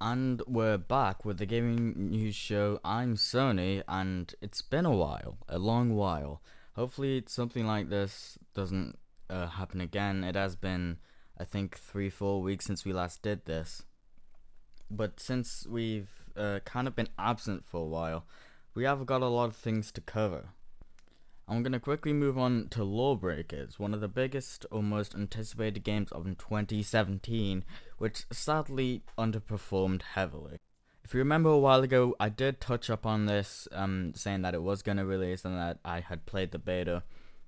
And we're back with the gaming news show. I'm Sony, and it's been a while, a long while. Hopefully, something like this doesn't happen again. It has been, I think, 3, 4 weeks since we last did this. But since we've kind of been absent for a while, we have got a lot of things to cover. I'm going to quickly move on to Lawbreakers, one of the biggest or most anticipated games of 2017, which sadly underperformed heavily. If you remember a while ago, I did touch up on this, saying that it was going to release and that I had played the beta.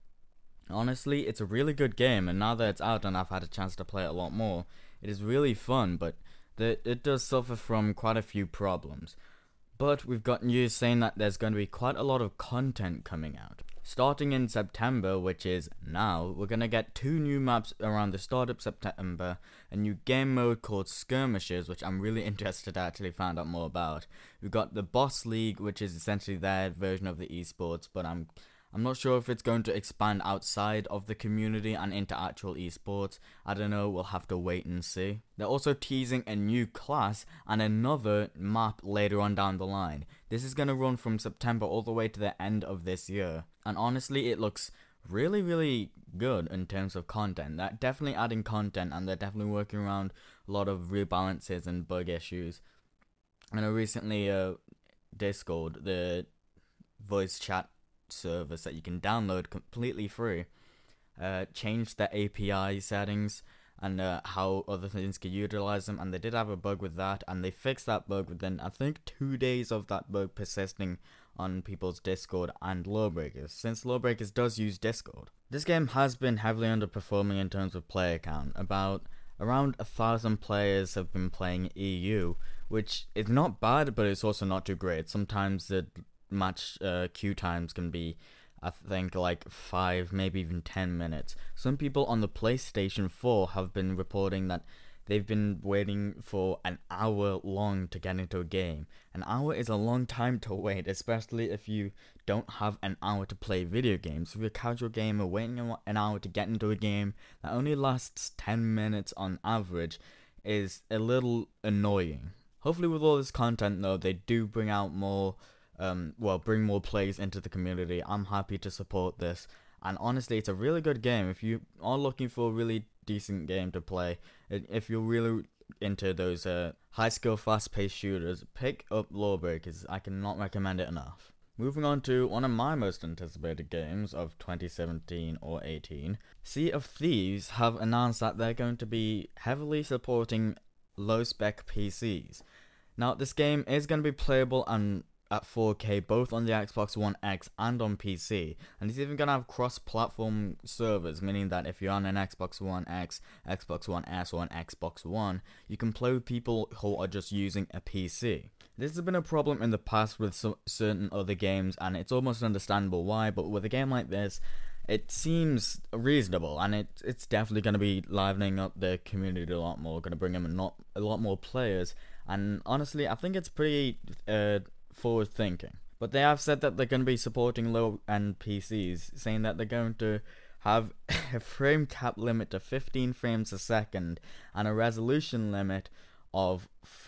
Honestly, it's a really good game, and now that it's out and I've had a chance to play it a lot more, it is really fun, but it does suffer from quite a few problems. But we've got news saying that there's going to be quite a lot of content coming out. Starting in September, which is now, we're going to get 2 new maps around the start of September, a new game mode called Skirmishes, which I'm really interested to actually find out more about. We've got the Boss League, which is essentially their version of the esports, but I'm not sure if it's going to expand outside of the community and into actual esports. I don't know, we'll have to wait and see. They're also teasing a new class and another map later on down the line. This is going to run from September all the way to the end of this year. And honestly, it looks really, really good in terms of content. They're definitely adding content, and they're definitely working around a lot of rebalances and bug issues. I know recently, Discord, the voice chat service that you can download completely free, changed the API settings and how other things can utilize them, and they did have a bug with that, and they fixed that bug within, I think, 2 days of that bug persisting on people's Discord and Lawbreakers, since Lawbreakers does use Discord. This game has been heavily underperforming in terms of player count. Around 1,000 players have been playing EU, which is not bad, but it's also not too great. Sometimes the match queue times can be, I think, like 5, maybe even 10 minutes. Some people on the PlayStation 4 have been reporting that they've been waiting for an hour long to get into a game. An hour is a long time to wait, especially if you don't have an hour to play video games. If you're a casual gamer, waiting an hour to get into a game that only lasts 10 minutes on average is a little annoying. Hopefully with all this content though, they do bring out more bring more players into the community. I'm happy to support this, and honestly, it's a really good game. If you are looking for a really decent game to play, if you're really into those high skill, fast paced shooters, pick up Lawbreakers. I cannot recommend it enough. Moving on to one of my most anticipated games of 2017 or 18, Sea of Thieves have announced that they're going to be heavily supporting low spec PCs. Now, this game is going to be playable and at 4K both on the Xbox One X and on PC, and it's even going to have cross-platform servers, meaning that if you're on an Xbox One X, Xbox One S, or an Xbox One, you can play with people who are just using a PC. This has been a problem in the past with certain other games, and it's almost understandable why, but with a game like this, it seems reasonable, and it's definitely going to be livening up the community a lot more, going to bring in a lot more players, and honestly, I think it's pretty forward thinking. But they have said that they're going to be supporting low end PCs, saying that they're going to have a frame cap limit to 15 frames a second and a resolution limit of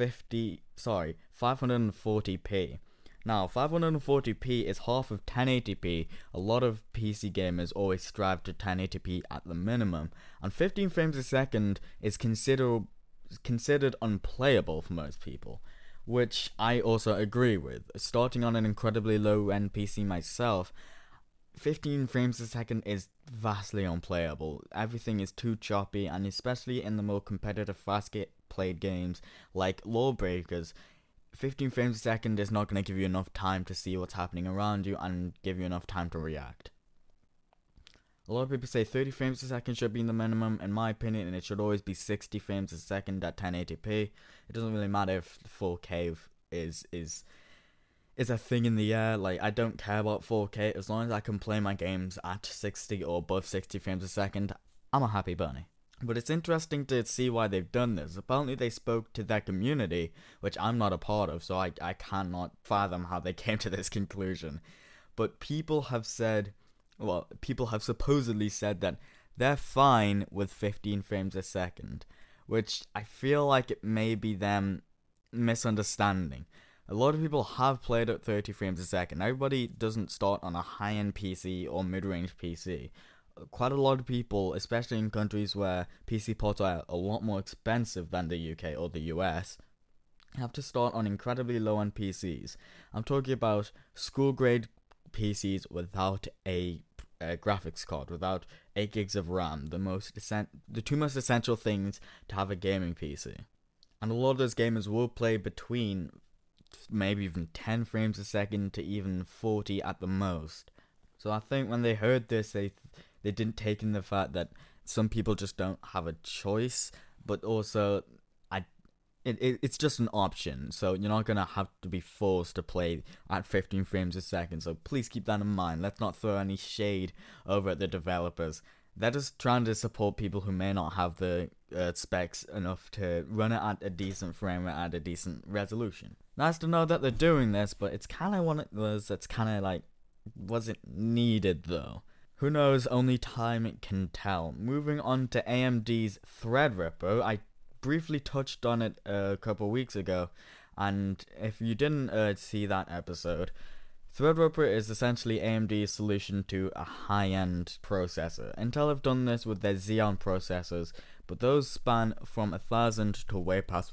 540p. Now, 540p is half of 1080p. A lot of PC gamers always strive to 1080p at the minimum, and 15 frames a second is considered unplayable for most people, which I also agree with. Starting on an incredibly low-end PC myself, 15 frames a second is vastly unplayable. Everything is too choppy, and especially in the more competitive, fast-played games like Lawbreakers, 15 frames a second is not going to give you enough time to see what's happening around you and give you enough time to react. A lot of people say 30 frames a second should be the minimum, in my opinion, and it should always be 60 frames a second at 1080p. It doesn't really matter if 4K is a thing in the air. Like, I don't care about 4K, as long as I can play my games at 60 or above 60 frames a second, I'm a happy bunny. But it's interesting to see why they've done this. Apparently they spoke to their community, which I'm not a part of, so I cannot fathom how they came to this conclusion. But people have supposedly said that they're fine with 15 frames a second, which I feel like it may be them misunderstanding. A lot of people have played at 30 frames a second. Everybody doesn't start on a high-end PC or mid-range PC. Quite a lot of people, especially in countries where PC ports are a lot more expensive than the UK or the US, have to start on incredibly low-end PCs. I'm talking about school-grade PCs without a graphics card, without 8 gigs of RAM, the two most essential things to have a gaming PC. And a lot of those gamers will play between maybe even 10 frames a second to even 40 at the most. So I think when they heard this, they didn't take in the fact that some people just don't have a choice, but also it's just an option, so you're not going to have to be forced to play at 15 frames a second, so please keep that in mind. Let's not throw any shade over at the developers. They're just trying to support people who may not have the specs enough to run it at a decent frame rate, at a decent resolution. Nice to know that they're doing this, but it's kind of one of those that's kind of like, wasn't needed though. Who knows, only time can tell. Moving on to AMD's Threadripper, I briefly touched on it a couple weeks ago, and if you didn't see that episode, Threadripper is essentially AMD's solution to a high-end processor. Intel have done this with their Xeon processors, but those span from 1,000 to way past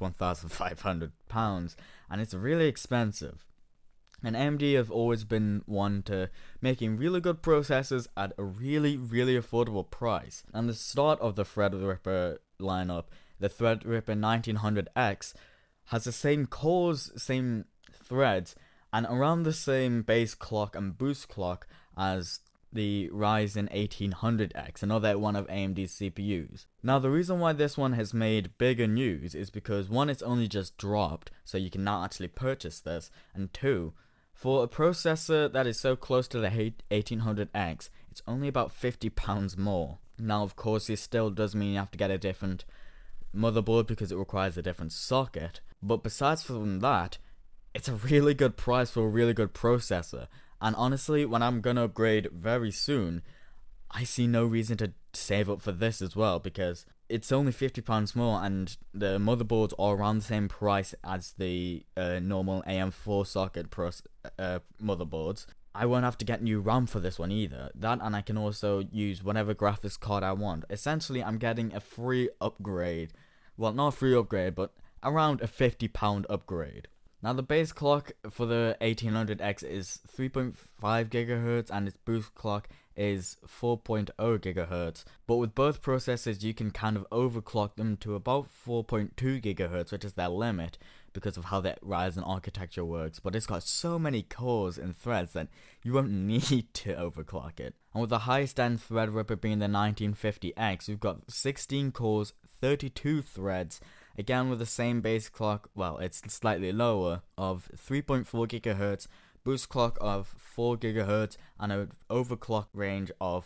£1,500, and it's really expensive. And AMD have always been one to making really good processors at a really, really affordable price. And the start of the Threadripper lineup, the Threadripper 1900X, has the same cores, same threads, and around the same base clock and boost clock as the Ryzen 1800X, another one of AMD's CPUs. Now, the reason why this one has made bigger news is because, one, it's only just dropped, so you can now actually purchase this, and two, for a processor that is so close to the 1800X, it's only about £50 more. Now, of course, this still does mean you have to get a different motherboard because it requires a different socket, but besides from that, it's a really good price for a really good processor. And honestly, when I'm gonna upgrade very soon, I see no reason to save up for this as well, because it's only £50 more, and the motherboards are around the same price as the normal AM4 socket motherboards. I won't have to get new RAM for this one either. That, and I can also use whatever graphics card I want. Essentially, I'm getting a free upgrade. Well, not a free upgrade, but around a £50 upgrade. Now, the base clock for the 1800X is 3.5 GHz, and its boost clock is 4.0 GHz. But with both processors, you can kind of overclock them to about 4.2 GHz, which is their limit, because of how that Ryzen architecture works. But it's got so many cores and threads that you won't need to overclock it. And with the highest end Threadripper being the 1950X, we've got 16 cores, 32 threads, again with the same base clock, well, it's slightly lower, of 3.4 GHz, boost clock of 4 GHz, and an overclock range of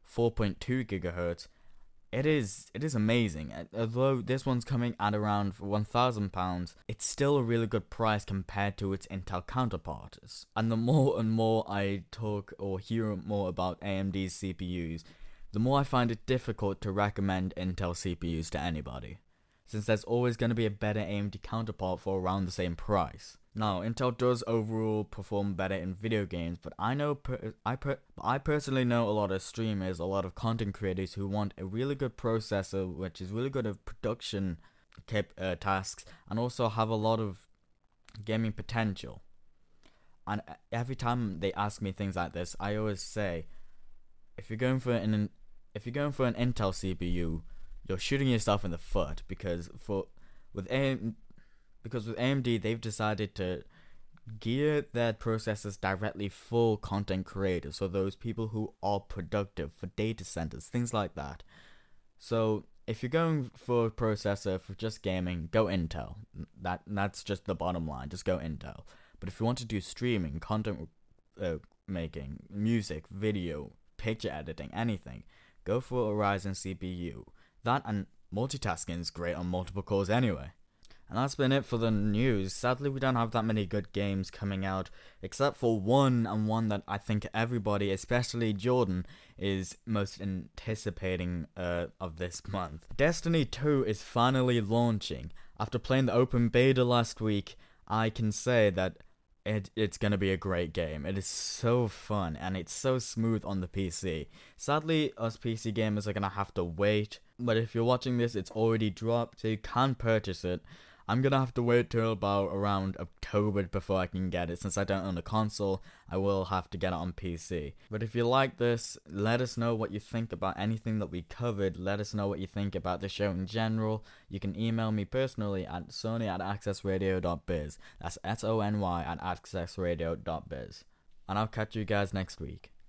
4.2 GHz. It is amazing. Although this one's coming at around £1,000, it's still a really good price compared to its Intel counterparts. And the more and more I talk or hear more about AMD's CPUs, the more I find it difficult to recommend Intel CPUs to anybody, since there's always going to be a better AMD counterpart for around the same price. Now, Intel does overall perform better in video games, but I personally know a lot of streamers, a lot of content creators who want a really good processor, which is really good at production tasks, and also have a lot of gaming potential. And every time they ask me things like this, I always say, if you're going for an Intel CPU, you're shooting yourself in the foot, because with AMD, they've decided to gear their processors directly for content creators, so those people who are productive, for data centers, things like that. So if you're going for a processor for just gaming, go Intel. That's just the bottom line, just go Intel. But if you want to do streaming, content making, music, video, picture editing, anything, go for a Ryzen CPU. That and multitasking is great on multiple cores anyway. And that's been it for the news. Sadly, we don't have that many good games coming out, except for one, and one that I think everybody, especially Jordan, is most anticipating of this month. Destiny 2 is finally launching. After playing the open beta last week, I can say that it's gonna be a great game. It is so fun and it's so smooth on the PC. Sadly, us PC gamers are gonna have to wait, but if you're watching this, it's already dropped, so you can purchase it. I'm gonna have to wait till about around October before I can get it. Since I don't own a console, I will have to get it on PC. But if you like this, let us know what you think about anything that we covered. Let us know what you think about the show in general. You can email me personally at sony@accessradio.biz. That's SONY@accessradio.biz. And I'll catch you guys next week.